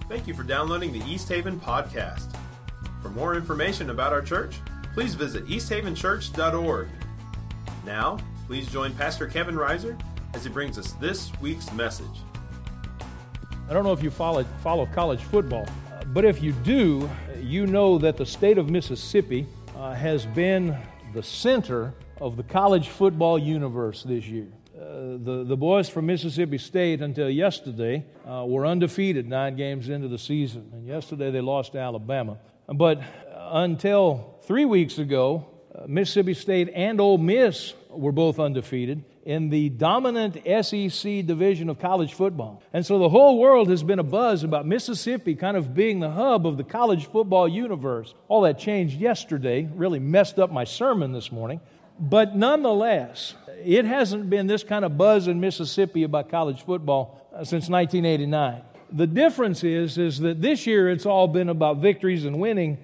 Thank you for downloading the East Haven podcast. For more information about our church, please visit easthavenchurch.org. Now, please join Pastor Kevin Reiser as he brings us this week's message. I don't know if you follow college football, but if you do, you know that the state of Mississippi has been the center of the college football universe this year. The boys from Mississippi State until yesterday were undefeated 9 games into the season, and yesterday they lost to Alabama. But until 3 weeks ago, Mississippi State and Ole Miss were both undefeated in the dominant SEC division of college football. And so the whole world has been abuzz about Mississippi kind of being the hub of the college football universe. All that changed yesterday, really messed up my sermon this morning. But nonetheless, it hasn't been this kind of buzz in Mississippi about college football since 1989. The difference is that this year it's all been about victories and winning.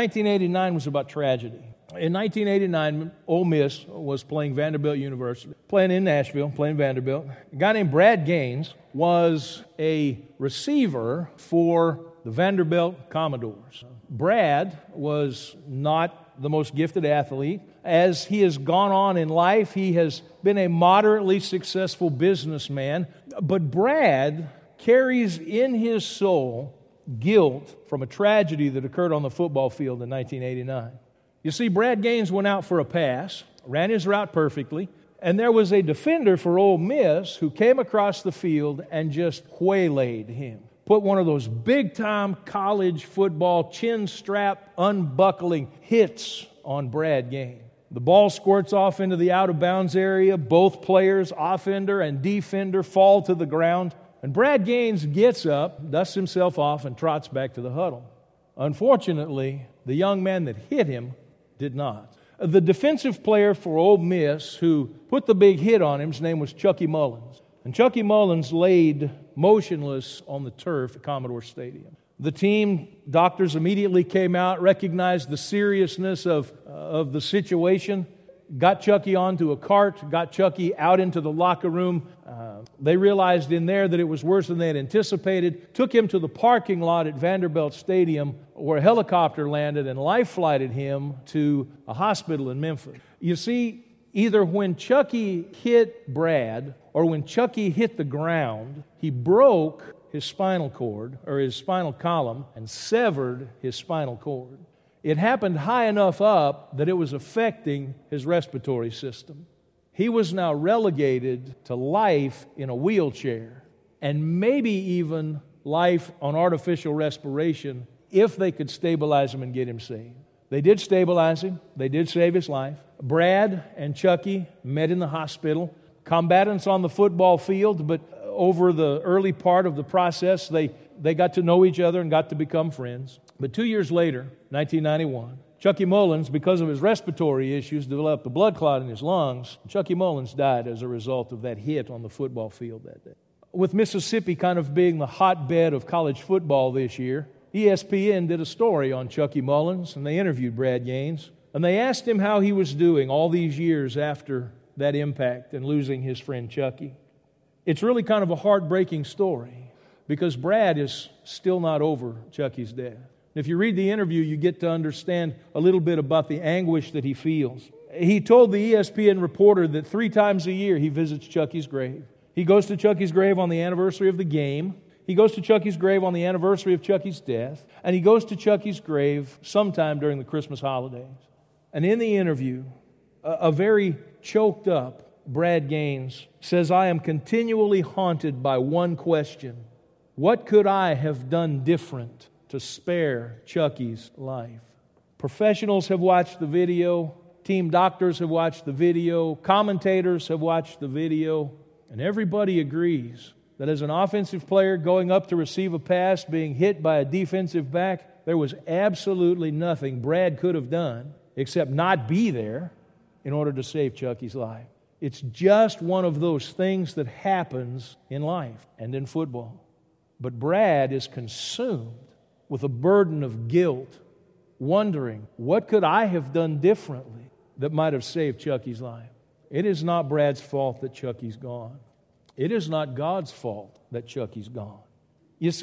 1989 was about tragedy. In 1989, Ole Miss was playing Vanderbilt University, playing in Nashville, playing Vanderbilt. A guy named Brad Gaines was a receiver for the Vanderbilt Commodores. Brad was not the most gifted athlete. As he has gone on in life, he has been a moderately successful businessman. But Brad carries in his soul guilt from a tragedy that occurred on the football field in 1989. You see, Brad Gaines went out for a pass, ran his route perfectly, and there was a defender for Ole Miss who came across the field and just waylaid him. Put one of those big-time college football chin strap unbuckling hits on Brad Gaines. The ball squirts off into the out-of-bounds area. Both players, offender and defender, fall to the ground. And Brad Gaines gets up, dusts himself off, and trots back to the huddle. Unfortunately, the young man that hit him did not. The defensive player for Ole Miss who put the big hit on him, his name was Chucky Mullins. And Chucky Mullins laid motionless on the turf at Commodore Stadium. The team doctors immediately came out, recognized the seriousness of the situation, got Chucky onto a cart, got Chucky out into the locker room. They realized in there that it was worse than they had anticipated, took him to the parking lot at Vanderbilt Stadium where a helicopter landed and life-flighted him to a hospital in Memphis. You see, either when Chucky hit Brad or when Chucky hit the ground, he broke his spinal cord or his spinal column and severed his spinal cord. It happened high enough up that it was affecting his respiratory system. He was now relegated to life in a wheelchair and maybe even life on artificial respiration if they could stabilize him and get him saved. They did stabilize him. They did save his life. Brad and Chucky met in the hospital. Combatants on the football field, but over the early part of the process, they got to know each other and got to become friends. But 2 years later, 1991, Chucky Mullins, because of his respiratory issues, developed a blood clot in his lungs. Chucky Mullins died as a result of that hit on the football field that day. With Mississippi kind of being the hotbed of college football this year, ESPN did a story on Chucky Mullins, and they interviewed Brad Gaines. And they asked him how he was doing all these years after that impact and losing his friend Chucky. It's really kind of a heartbreaking story because Brad is still not over Chucky's death. If you read the interview, you get to understand a little bit about the anguish that he feels. He told the ESPN reporter that 3 times a year he visits Chucky's grave. He goes to Chucky's grave on the anniversary of the game. He goes to Chucky's grave on the anniversary of Chucky's death. And he goes to Chucky's grave sometime during the Christmas holidays. And in the interview, a very choked up Brad Gaines says, "I am continually haunted by one question. What could I have done different to spare Chucky's life?" Professionals have watched the video. Team doctors have watched the video. Commentators have watched the video. And everybody agrees that as an offensive player going up to receive a pass, being hit by a defensive back, there was absolutely nothing Brad could have done except not be there in order to save Chucky's life. It's just one of those things that happens in life and in football. But Brad is consumed with a burden of guilt, wondering, what could I have done differently that might have saved Chucky's life? It is not Brad's fault that Chucky's gone. It is not God's fault that Chucky's gone. You see,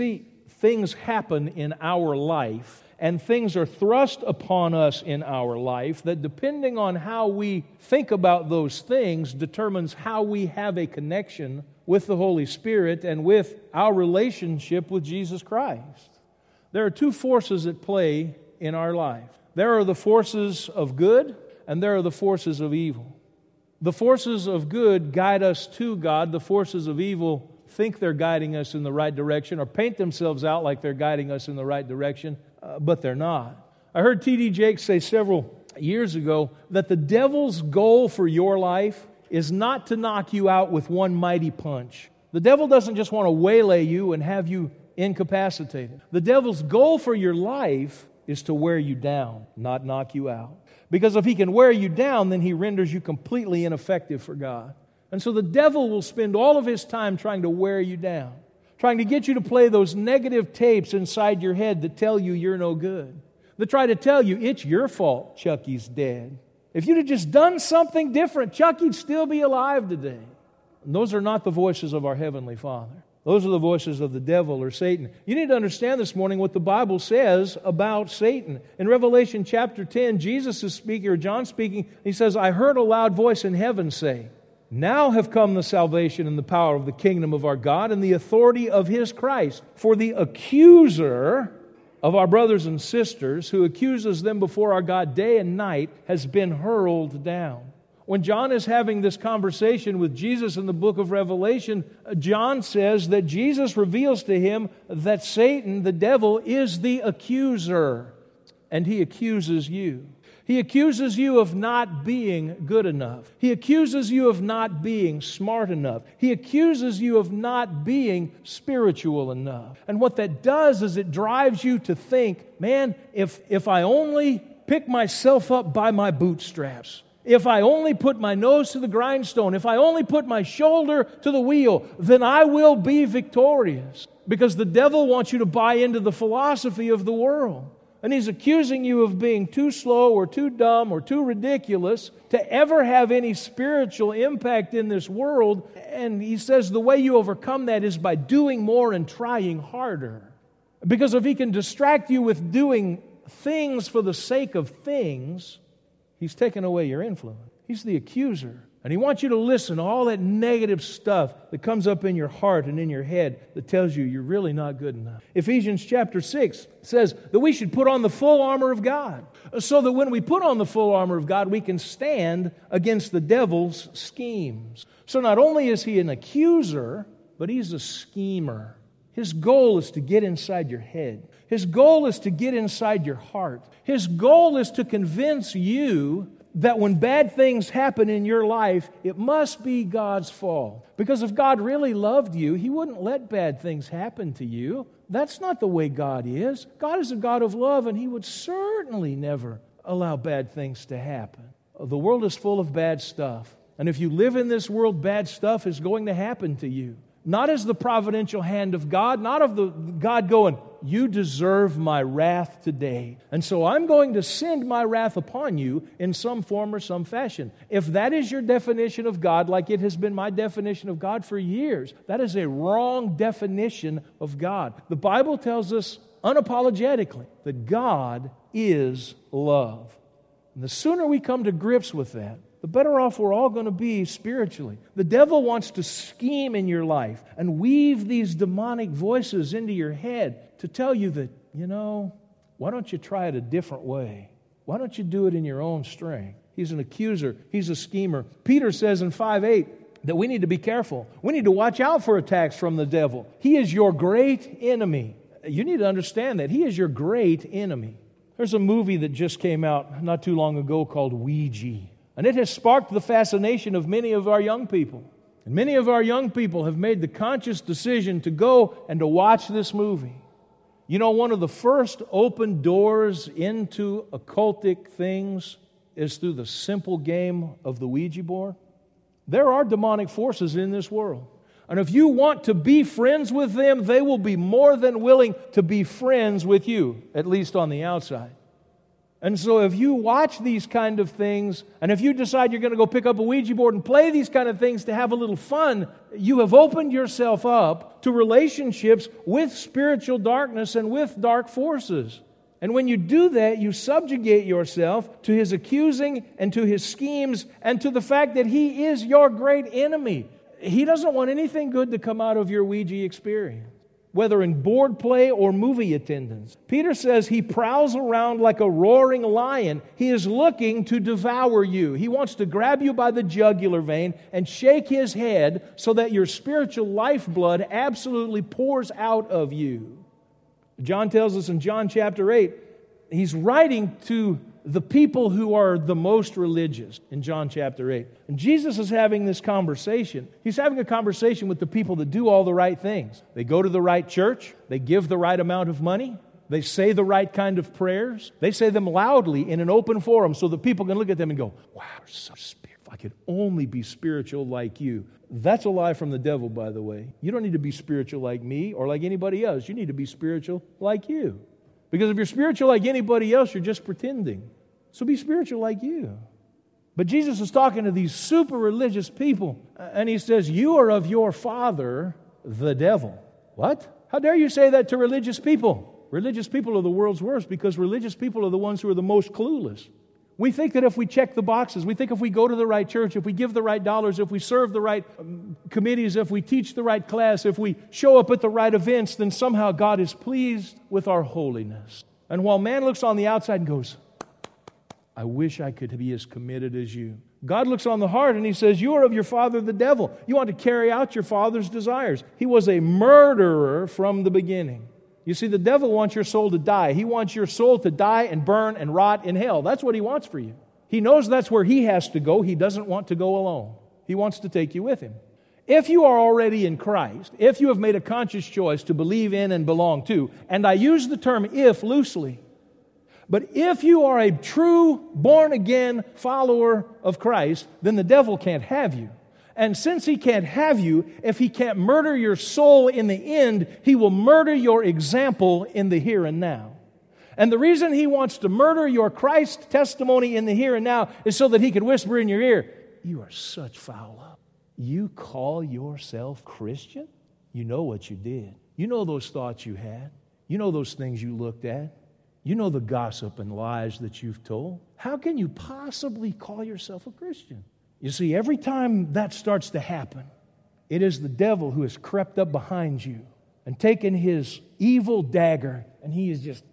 things happen in our life, and things are thrust upon us in our life that, depending on how we think about those things, determines how we have a connection with the Holy Spirit and with our relationship with Jesus Christ. There are two forces at play in our life. There are the forces of good, and there are the forces of evil. The forces of good guide us to God. The forces of evil think they're guiding us in the right direction, or paint themselves out like they're guiding us in the right direction, but they're not. I heard T.D. Jakes say several years ago that the devil's goal for your life is not to knock you out with one mighty punch. The devil doesn't just want to waylay you and have you incapacitated. The devil's goal for your life is to wear you down, not knock you out. Because if he can wear you down, then he renders you completely ineffective for God. And so the devil will spend all of his time trying to wear you down, trying to get you to play those negative tapes inside your head that tell you you're no good, that try to tell you it's your fault Chucky's dead. If you'd have just done something different, Chucky'd still be alive today. And those are not the voices of our Heavenly Father. Those are the voices of the devil or Satan. You need to understand this morning what the Bible says about Satan. In Revelation chapter 10, Jesus is speaking, or John speaking, he says, I heard a loud voice in heaven say, now have come the salvation and the power of the kingdom of our God and the authority of His Christ. For the accuser of our brothers and sisters, who accuses them before our God day and night, has been hurled down. When John is having this conversation with Jesus in the book of Revelation, John says that Jesus reveals to him that Satan, the devil, is the accuser, and he accuses you. He accuses you of not being good enough. He accuses you of not being smart enough. He accuses you of not being spiritual enough. And what that does is it drives you to think, man, if I only pick myself up by my bootstraps, if I only put my nose to the grindstone, if I only put my shoulder to the wheel, then I will be victorious. Because the devil wants you to buy into the philosophy of the world. And he's accusing you of being too slow or too dumb or too ridiculous to ever have any spiritual impact in this world. And he says the way you overcome that is by doing more and trying harder. Because if he can distract you with doing things for the sake of things, he's taken away your influence. He's the accuser. And he wants you to listen to all that negative stuff that comes up in your heart and in your head that tells you you're really not good enough. Ephesians chapter 6 says that we should put on the full armor of God, so that when we put on the full armor of God, we can stand against the devil's schemes. So not only is he an accuser, but he's a schemer. His goal is to get inside your head. His goal is to get inside your heart. His goal is to convince you that when bad things happen in your life, it must be God's fault. Because if God really loved you, He wouldn't let bad things happen to you. That's not the way God is. God is a God of love, and He would certainly never allow bad things to happen. The world is full of bad stuff. And if you live in this world, bad stuff is going to happen to you. Not as the providential hand of God, not of the God going, you deserve my wrath today, and so I'm going to send my wrath upon you in some form or some fashion. If that is your definition of God, like it has been my definition of God for years, that is a wrong definition of God. The Bible tells us unapologetically that God is love. And the sooner we come to grips with that, the better off we're all going to be spiritually. The devil wants to scheme in your life and weave these demonic voices into your head to tell you that, why don't you try it a different way? Why don't you do it in your own strength? He's an accuser. He's a schemer. Peter says in 5:8 that we need to be careful. We need to watch out for attacks from the devil. He is your great enemy. You need to understand that. He is your great enemy. There's a movie that just came out not too long ago called Ouija. And it has sparked the fascination of many of our young people. And many of our young people have made the conscious decision to go and to watch this movie. One of the first open doors into occultic things is through the simple game of the Ouija board. There are demonic forces in this world. And if you want to be friends with them, they will be more than willing to be friends with you, at least on the outside. And so if you watch these kind of things, and if you decide you're going to go pick up a Ouija board and play these kind of things to have a little fun, you have opened yourself up to relationships with spiritual darkness and with dark forces. And when you do that, you subjugate yourself to his accusing and to his schemes and to the fact that he is your great enemy. He doesn't want anything good to come out of your Ouija experience, whether in board play or movie attendance. Peter says he prowls around like a roaring lion. He is looking to devour you. He wants to grab you by the jugular vein and shake his head so that your spiritual lifeblood absolutely pours out of you. John tells us in John chapter 8, he's writing to the people who are the most religious in John chapter 8. And Jesus is having this conversation. He's having a conversation with the people that do all the right things. They go to the right church. They give the right amount of money. They say the right kind of prayers. They say them loudly in an open forum so that people can look at them and go, wow, you're so spiritual. If I could only be spiritual like you. That's a lie from the devil, by the way. You don't need to be spiritual like me or like anybody else. You need to be spiritual like you. Because if you're spiritual like anybody else, you're just pretending. So be spiritual like you. But Jesus is talking to these super religious people, and he says, you are of your father, the devil. What? How dare you say that to religious people? Religious people are the world's worst because religious people are the ones who are the most clueless. We think that if we check the boxes, we think if we go to the right church, if we give the right dollars, if we serve the right committees, if we teach the right class, if we show up at the right events, then somehow God is pleased with our holiness. And while man looks on the outside and goes, I wish I could be as committed as you, God looks on the heart and He says, you are of your father the devil. You want to carry out your father's desires. He was a murderer from the beginning. You see, the devil wants your soul to die. He wants your soul to die and burn and rot in hell. That's what he wants for you. He knows that's where he has to go. He doesn't want to go alone. He wants to take you with him. If you are already in Christ, if you have made a conscious choice to believe in and belong to, and I use the term if loosely, but if you are a true born-again follower of Christ, then the devil can't have you. And since he can't have you, if he can't murder your soul in the end, he will murder your example in the here and now. And the reason he wants to murder your Christ testimony in the here and now is so that he can whisper in your ear, you are such foul up. You call yourself Christian? You know what you did. You know those thoughts you had. You know those things you looked at. You know the gossip and lies that you've told. How can you possibly call yourself a Christian? You see, every time that starts to happen, it is the devil who has crept up behind you and taken his evil dagger, and he is just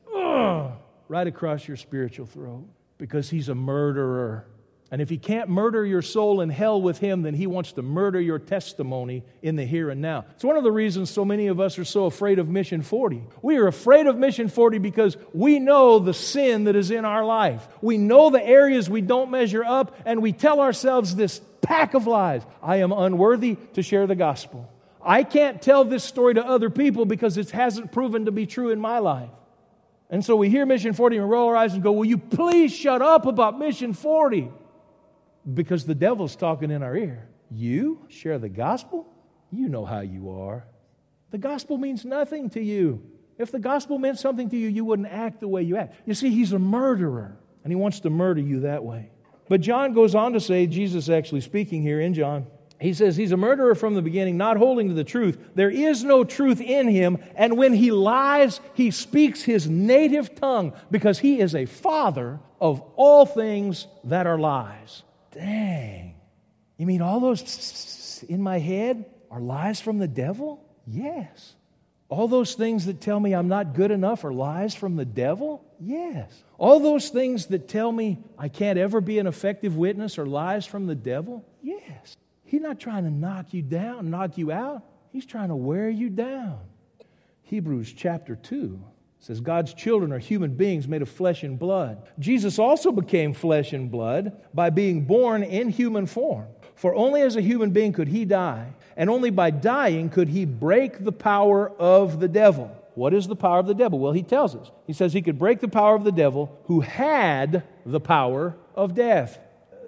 right across your spiritual throat because he's a murderer. And if he can't murder your soul in hell with him, then he wants to murder your testimony in the here and now. It's one of the reasons so many of us are so afraid of Mission 40. We are afraid of Mission 40 because we know the sin that is in our life. We know the areas we don't measure up, and we tell ourselves this pack of lies. I am unworthy to share the gospel. I can't tell this story to other people because it hasn't proven to be true in my life. And so we hear Mission 40 and roll our eyes and go, will you please shut up about Mission 40? Because the devil's talking in our ear. You share the gospel? You know how you are. The gospel means nothing to you. If the gospel meant something to you, you wouldn't act the way you act. You see, he's a murderer, and he wants to murder you that way. But John goes on to say, Jesus actually speaking here in John, he says he's a murderer from the beginning, not holding to the truth. There is no truth in him, and when he lies, he speaks his native tongue because he is a father of all things that are lies. Dang. You mean all those in my head are lies from the devil? Yes. All those things that tell me I'm not good enough are lies from the devil? Yes. All those things that tell me I can't ever be an effective witness are lies from the devil? Yes. He's not trying to knock you down, knock you out. He's trying to wear you down. Hebrews chapter 2 says God's children are human beings made of flesh and blood. Jesus also became flesh and blood by being born in human form. For only as a human being could he die, and only by dying could he break the power of the devil. What is the power of the devil? Well, he tells us. He says he could break the power of the devil who had the power of death.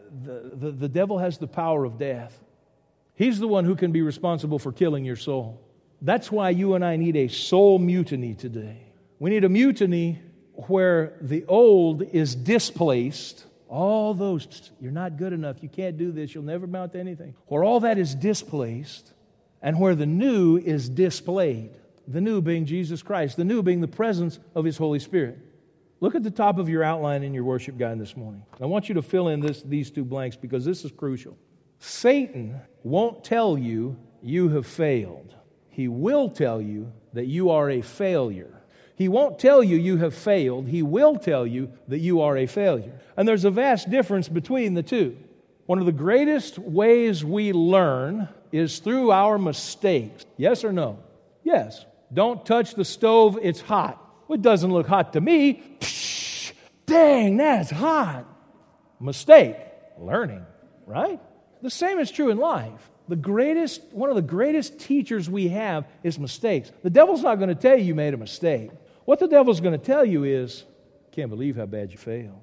The devil has the power of death. He's the one who can be responsible for killing your soul. That's why you and I need a soul mutiny today. We need a mutiny where the old is displaced, all those, you're not good enough, you can't do this, you'll never amount to anything, where all that is displaced, and where the new is displayed. The new being Jesus Christ, the new being the presence of His Holy Spirit. Look at the top of your outline in your worship guide this morning. I want you to fill in these two blanks because this is crucial. Satan won't tell you you have failed. He will tell you that you are a failure. He won't tell you you have failed. He will tell you that you are a failure. And there's a vast difference between the two. One of the greatest ways we learn is through our mistakes. Yes or no? Yes. Don't touch the stove, it's hot. Well, it doesn't look hot to me. Psh, dang, that's hot. Mistake. Learning, right? The same is true in life. One of the greatest teachers we have is mistakes. The devil's not going to tell you made a mistake. What the devil's going to tell you is, can't believe how bad you failed.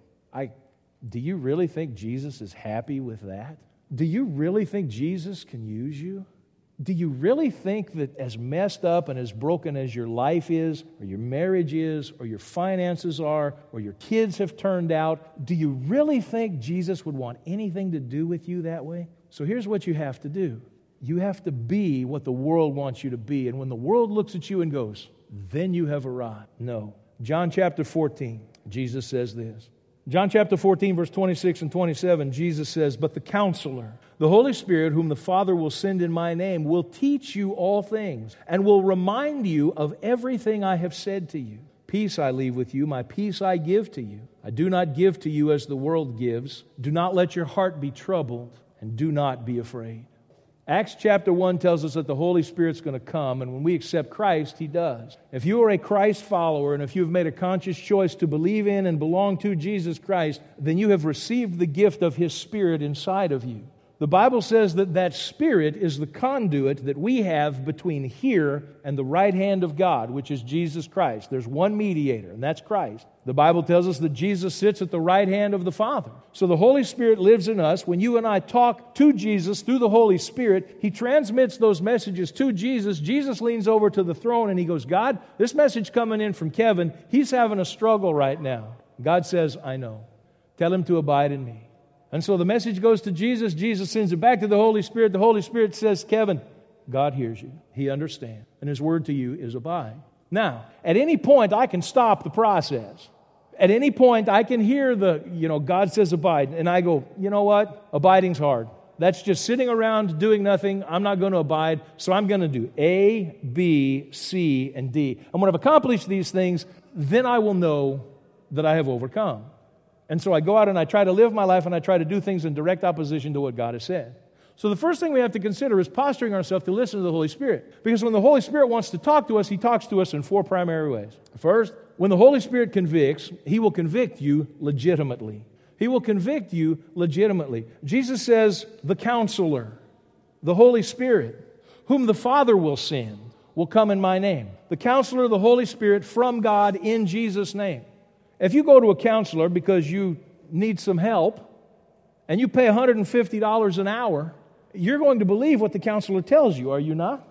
Do you really think Jesus is happy with that? Do you really think Jesus can use you? Do you really think that as messed up and as broken as your life is, or your marriage is, or your finances are, or your kids have turned out, do you really think Jesus would want anything to do with you that way? So here's what you have to do. You have to be what the world wants you to be. And when the world looks at you and goes, then you have arrived. No. John chapter 14, Jesus says this. John chapter 14, verse 26 and 27, Jesus says, "But the Counselor, the Holy Spirit, whom the Father will send in my name, will teach you all things, and will remind you of everything I have said to you. Peace I leave with you, my peace I give to you. I do not give to you as the world gives. Do not let your heart be troubled, and do not be afraid." Acts chapter 1 tells us that the Holy Spirit's going to come, and when we accept Christ, He does. If you are a Christ follower, and if you've made a conscious choice to believe in and belong to Jesus Christ, then you have received the gift of His Spirit inside of you. The Bible says that Spirit is the conduit that we have between here and the right hand of God, which is Jesus Christ. There's one mediator, and that's Christ. The Bible tells us that Jesus sits at the right hand of the Father. So the Holy Spirit lives in us. When you and I talk to Jesus through the Holy Spirit, He transmits those messages to Jesus. Jesus leans over to the throne and He goes, "God, this message coming in from Kevin, he's having a struggle right now." God says, "I know. Tell him to abide in me." And so the message goes to Jesus. Jesus sends it back to the Holy Spirit. The Holy Spirit says, "Kevin, God hears you. He understands. And His word to you is abide." Now, at any point, I can stop the process. At any point, I can hear God says abide. And I go, you know what? Abiding's hard. That's just sitting around doing nothing. I'm not going to abide. So I'm going to do A, B, C, and D. And when I've accomplished these things, then I will know that I have overcome. And so I go out and I try to live my life and I try to do things in direct opposition to what God has said. So the first thing we have to consider is posturing ourselves to listen to the Holy Spirit. Because when the Holy Spirit wants to talk to us, He talks to us in four primary ways. First, when the Holy Spirit convicts, He will convict you legitimately. He will convict you legitimately. Jesus says, "The Counselor, the Holy Spirit, whom the Father will send, will come in my name." The Counselor, the Holy Spirit, from God in Jesus' name. If you go to a counselor because you need some help and you pay $150 an hour, you're going to believe what the counselor tells you, are you not?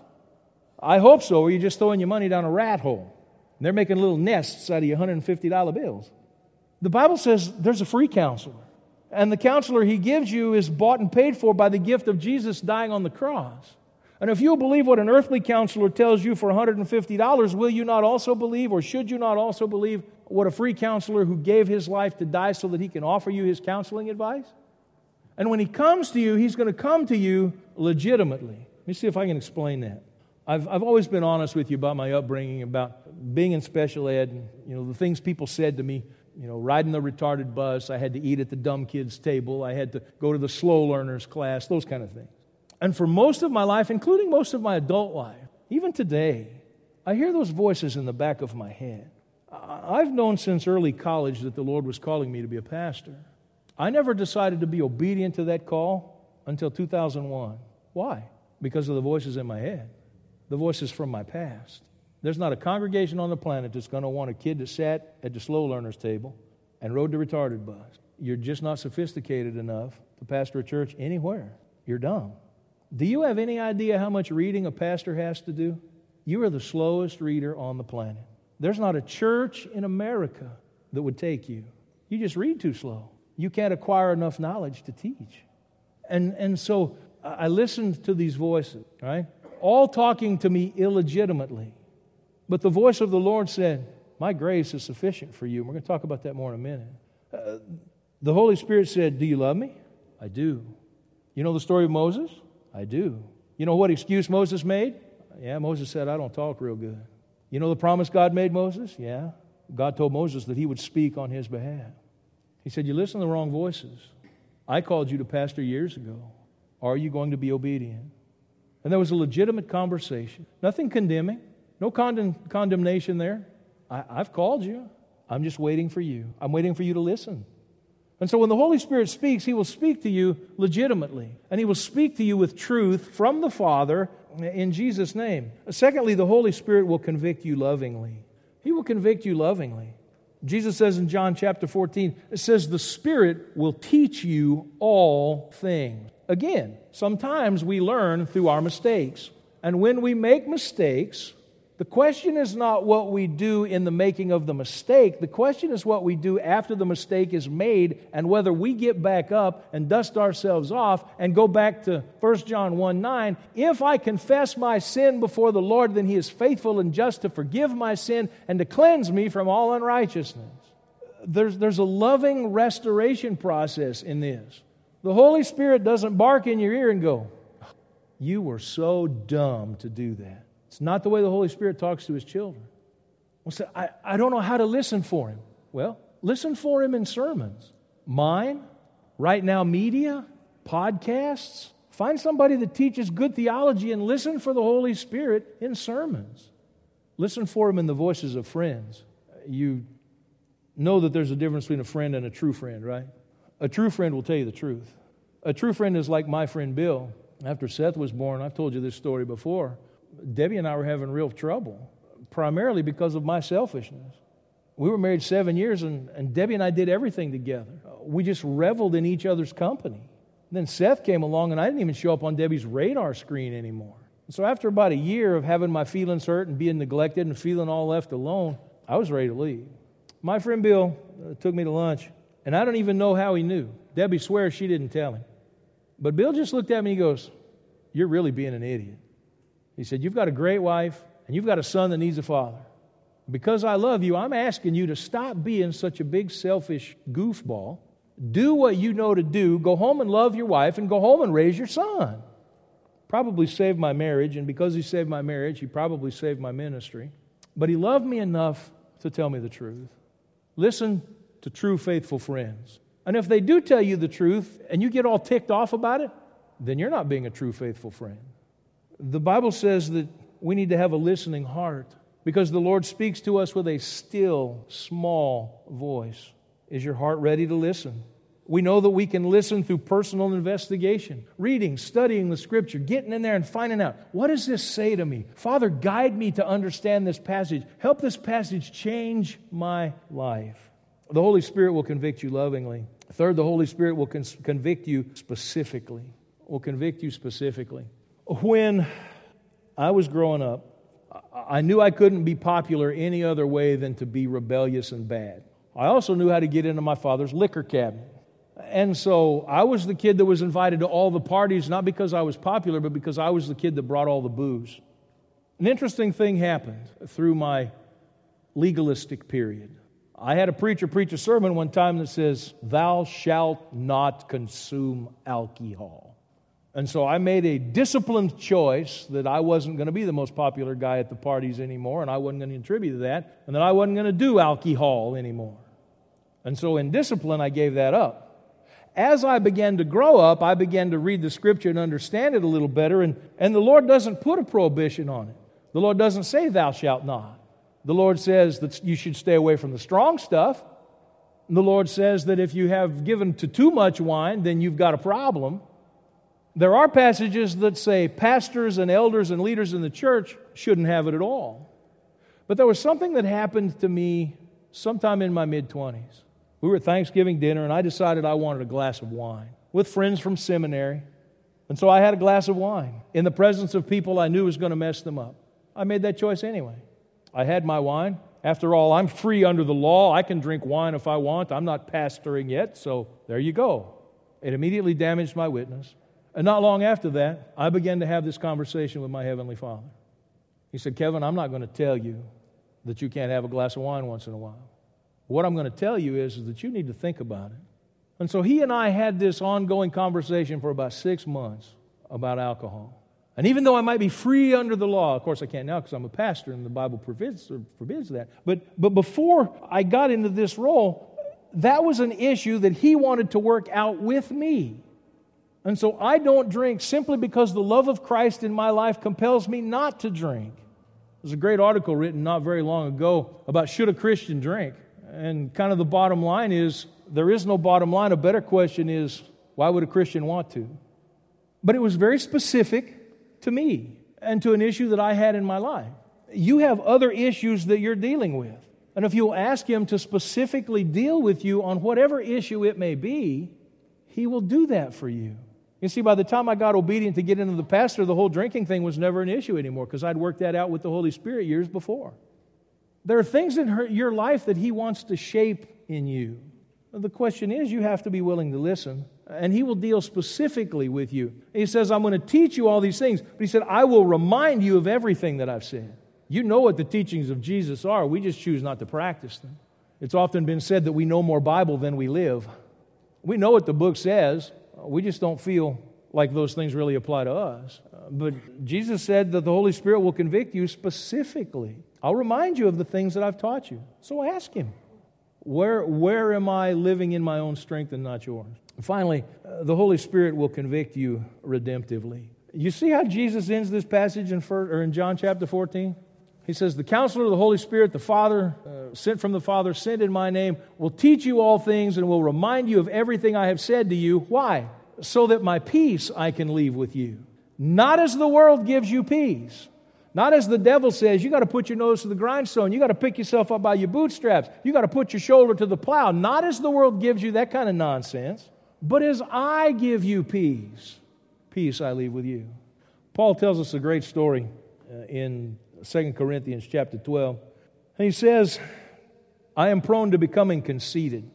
I hope so, or you're just throwing your money down a rat hole. And they're making little nests out of your $150 bills. The Bible says there's a free counselor. And the counselor He gives you is bought and paid for by the gift of Jesus dying on the cross. And if you'll believe what an earthly counselor tells you for $150, will you not also believe, or should you not also believe, what a free counselor who gave his life to die so that he can offer you his counseling advice? And when He comes to you, He's going to come to you legitimately. Let me see if I can explain that. I've always been honest with you about my upbringing, about being in special ed, and, the things people said to me. Riding the retarded bus, I had to eat at the dumb kids' table, I had to go to the slow learners class, those kind of things. And for most of my life, including most of my adult life, even today, I hear those voices in the back of my head. I've known since early college that the Lord was calling me to be a pastor. I never decided to be obedient to that call until 2001. Why? Because of the voices in my head, the voices from my past. There's not a congregation on the planet that's going to want a kid that sat at the slow learners table and rode the retarded bus. You're just not sophisticated enough to pastor a church anywhere. You're dumb. Do you have any idea how much reading a pastor has to do? You are the slowest reader on the planet. There's not a church in America that would take you. You just read too slow. You can't acquire enough knowledge to teach. And so I listened to these voices, right? All talking to me illegitimately. But the voice of the Lord said, my grace is sufficient for you. And we're going to talk about that more in a minute. The Holy Spirit said, do you love me? I do. You know the story of Moses? I do. You know what excuse Moses made? Yeah, Moses said, I don't talk real good. You know the promise God made Moses? Yeah. God told Moses that he would speak on his behalf. He said, you listen to the wrong voices. I called you to pastor years ago. Are you going to be obedient? And there was a legitimate conversation. Nothing condemning. No condemnation there. I've called you. I'm just waiting for you. I'm waiting for you to listen. And so when the Holy Spirit speaks, He will speak to you legitimately. And He will speak to you with truth from the Father in Jesus' name. Secondly, the Holy Spirit will convict you lovingly. He will convict you lovingly. Jesus says in John chapter 14, it says, the Spirit will teach you all things. Again, sometimes we learn through our mistakes. And when we make mistakes, the question is not what we do in the making of the mistake. The question is what we do after the mistake is made and whether we get back up and dust ourselves off and go back to 1 John 1:9. If I confess my sin before the Lord, then He is faithful and just to forgive my sin and to cleanse me from all unrighteousness. There's a loving restoration process in this. The Holy Spirit doesn't bark in your ear and go, you were so dumb to do that. It's not the way the Holy Spirit talks to His children. Well, so I don't know how to listen for Him. Well, listen for Him in sermons. Mine, Right Now Media, podcasts. Find somebody that teaches good theology and listen for the Holy Spirit in sermons. Listen for Him in the voices of friends. You know that there's a difference between a friend and a true friend, right? A true friend will tell you the truth. A true friend is like my friend Bill. After Seth was born, I've told you this story before, Debbie and I were having real trouble, primarily because of my selfishness. We were married 7 years, and Debbie and I did everything together. We just reveled in each other's company. And then Seth came along, and I didn't even show up on Debbie's radar screen anymore. And so after about a year of having my feelings hurt and being neglected and feeling all left alone, I was ready to leave. My friend Bill took me to lunch, and I don't even know how he knew. Debbie swears she didn't tell him. But Bill just looked at me and he goes, you're really being an idiot. He said, you've got a great wife, and you've got a son that needs a father. Because I love you, I'm asking you to stop being such a big selfish goofball. Do what you know to do. Go home and love your wife, and go home and raise your son. Probably saved my marriage, and because He saved my marriage, He probably saved my ministry. But He loved me enough to tell me the truth. Listen to true, faithful friends. And if they do tell you the truth, and you get all ticked off about it, then you're not being a true, faithful friend. The Bible says that we need to have a listening heart because the Lord speaks to us with a still, small voice. Is your heart ready to listen? We know that we can listen through personal investigation, reading, studying the Scripture, getting in there and finding out, what does this say to me? Father, guide me to understand this passage. Help this passage change my life. The Holy Spirit will convict you lovingly. Third, the Holy Spirit will convict you specifically. Will convict you specifically. When I was growing up, I knew I couldn't be popular any other way than to be rebellious and bad. I also knew how to get into my father's liquor cabinet. And so I was the kid that was invited to all the parties, not because I was popular, but because I was the kid that brought all the booze. An interesting thing happened through my legalistic period. I had a preacher preach a sermon one time that says, thou shalt not consume alcohol. And so I made a disciplined choice that I wasn't going to be the most popular guy at the parties anymore, and I wasn't going to contribute to that, and that I wasn't going to do alcohol anymore. And so in discipline, I gave that up. As I began to grow up, I began to read the Scripture and understand it a little better, and the Lord doesn't put a prohibition on it. The Lord doesn't say, thou shalt not. The Lord says that you should stay away from the strong stuff. The Lord says that if you have given to too much wine, then you've got a problem. There are passages that say pastors and elders and leaders in the church shouldn't have it at all. But there was something that happened to me sometime in my mid-20s. We were at Thanksgiving dinner, and I decided I wanted a glass of wine with friends from seminary. And so I had a glass of wine in the presence of people I knew was going to mess them up. I made that choice anyway. I had my wine, After all, I'm free under the law. I can drink wine if I want. I'm not pastoring yet, so there you go. It immediately damaged my witness. And not long after that, I began to have this conversation with my Heavenly Father. He said, Kevin, I'm not going to tell you that you can't have a glass of wine once in a while. What I'm going to tell you is that you need to think about it. And so he and I had this ongoing conversation for about 6 months about alcohol. And even though I might be free under the law, of course I can't now because I'm a pastor and the Bible forbids that. But before I got into this role, that was an issue that he wanted to work out with me. And so I don't drink simply because the love of Christ in my life compels me not to drink. There's a great article written not very long ago about should a Christian drink? And kind of the bottom line is, there is no bottom line. A better question is, why would a Christian want to? But it was very specific to me and to an issue that I had in my life. You have other issues that you're dealing with. And if you'll ask Him to specifically deal with you on whatever issue it may be, He will do that for you. You see, by the time I got obedient to get into the pastor, the whole drinking thing was never an issue anymore because I'd worked that out with the Holy Spirit years before. There are things in your life that He wants to shape in you. The question is, you have to be willing to listen, and He will deal specifically with you. He says, I'm going to teach you all these things, but He said, I will remind you of everything that I've said. You know what the teachings of Jesus are. We just choose not to practice them. It's often been said that we know more Bible than we live. We know what the book says. We just don't feel like those things really apply to us. But Jesus said that the Holy Spirit will convict you specifically. I'll remind you of the things that I've taught you. So ask Him. Where am I living in my own strength and not yours? And finally, the Holy Spirit will convict you redemptively. You see how Jesus ends this passage in John chapter 14? He says, the Counselor of the Holy Spirit, the Father, sent from the Father, sent in my name, will teach you all things and will remind you of everything I have said to you. Why? So that my peace I can leave with you. Not as the world gives you peace. Not as the devil says, you got to put your nose to the grindstone. You got to pick yourself up by your bootstraps. You got to put your shoulder to the plow. Not as the world gives you that kind of nonsense, but as I give you peace. Peace I leave with you. Paul tells us a great story in 2 Corinthians chapter 12. And he says, I am prone to becoming conceited.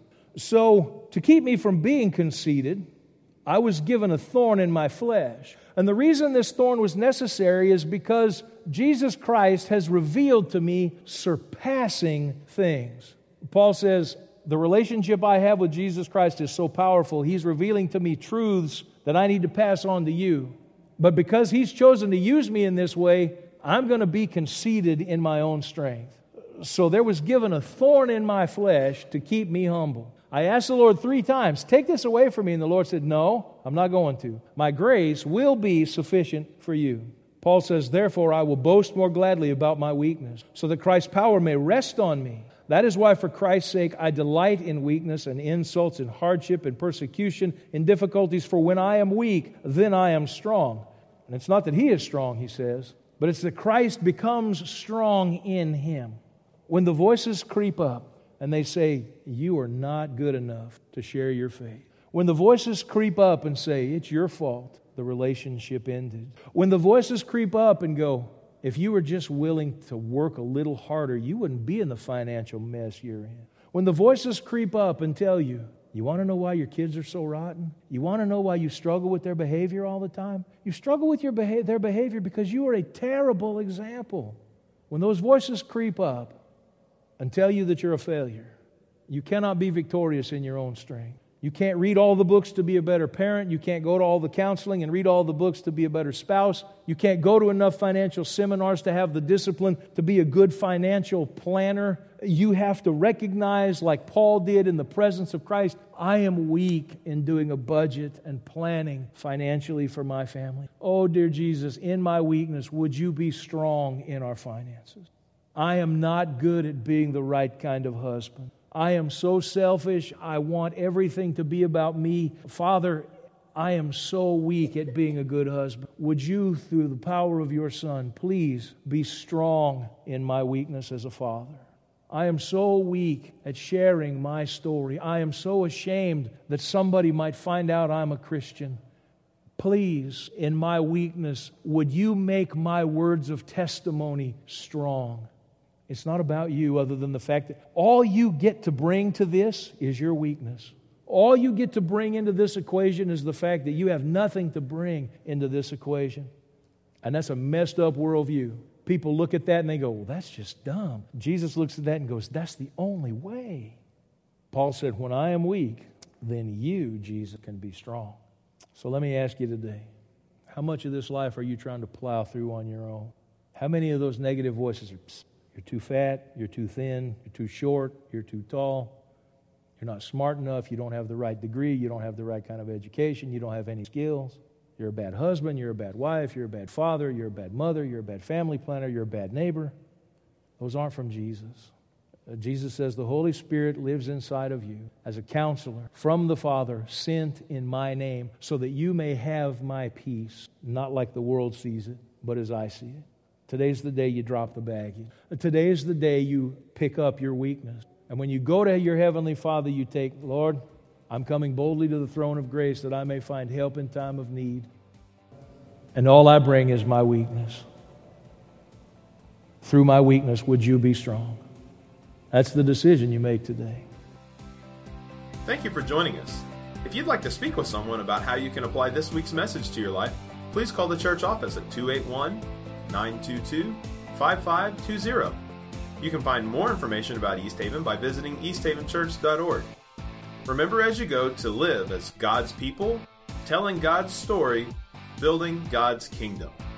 So to keep me from being conceited, I was given a thorn in my flesh. And the reason this thorn was necessary is because Jesus Christ has revealed to me surpassing things. Paul says, the relationship I have with Jesus Christ is so powerful, He's revealing to me truths that I need to pass on to you. But because He's chosen to use me in this way, I'm going to be conceited in my own strength. So there was given a thorn in my flesh to keep me humble. I asked the Lord 3 times, take this away from me. And the Lord said, no, I'm not going to. My grace will be sufficient for you. Paul says, therefore, I will boast more gladly about my weakness, so that Christ's power may rest on me. That is why, for Christ's sake, I delight in weakness and insults and hardship and persecution and difficulties. For when I am weak, then I am strong. And it's not that He is strong, he says, but it's that Christ becomes strong in Him. When the voices creep up, and they say, you are not good enough to share your faith. When the voices creep up and say, it's your fault, the relationship ended. When the voices creep up and go, if you were just willing to work a little harder, you wouldn't be in the financial mess you're in. When the voices creep up and tell you, you want to know why your kids are so rotten? You want to know why you struggle with their behavior all the time? You struggle with their behavior because you are a terrible example. When those voices creep up, and tell you that you're a failure. You cannot be victorious in your own strength. You can't read all the books to be a better parent. You can't go to all the counseling and read all the books to be a better spouse. You can't go to enough financial seminars to have the discipline to be a good financial planner. You have to recognize, like Paul did in the presence of Christ, I am weak in doing a budget and planning financially for my family. Oh, dear Jesus, in my weakness, would you be strong in our finances? I am not good at being the right kind of husband. I am so selfish. I want everything to be about me. Father, I am so weak at being a good husband. Would you, through the power of your Son, please be strong in my weakness as a father? I am so weak at sharing my story. I am so ashamed that somebody might find out I'm a Christian. Please, in my weakness, would you make my words of testimony strong? It's not about you, other than the fact that all you get to bring to this is your weakness. All you get to bring into this equation is the fact that you have nothing to bring into this equation. And that's a messed up worldview. People look at that and they go, well, that's just dumb. Jesus looks at that and goes, that's the only way. Paul said, when I am weak, then you, Jesus, can be strong. So let me ask you today, how much of this life are you trying to plow through on your own? How many of those negative voices are, you're too fat, you're too thin, you're too short, you're too tall, you're not smart enough, you don't have the right degree, you don't have the right kind of education, you don't have any skills, you're a bad husband, you're a bad wife, you're a bad father, you're a bad mother, you're a bad family planner, you're a bad neighbor. Those aren't from Jesus. Jesus says the Holy Spirit lives inside of you as a counselor from the Father, sent in my name, so that you may have my peace, not like the world sees it, but as I see it. Today's the day you drop the baggage. Today's the day you pick up your weakness. And when you go to your Heavenly Father, you take, Lord, I'm coming boldly to the throne of grace that I may find help in time of need. And all I bring is my weakness. Through my weakness, would you be strong? That's the decision you make today. Thank you for joining us. If you'd like to speak with someone about how you can apply this week's message to your life, please call the church office at 281-922-5520. You can find more information about East Haven by visiting easthavenchurch.org. Remember as you go to live as God's people, telling God's story, building God's kingdom.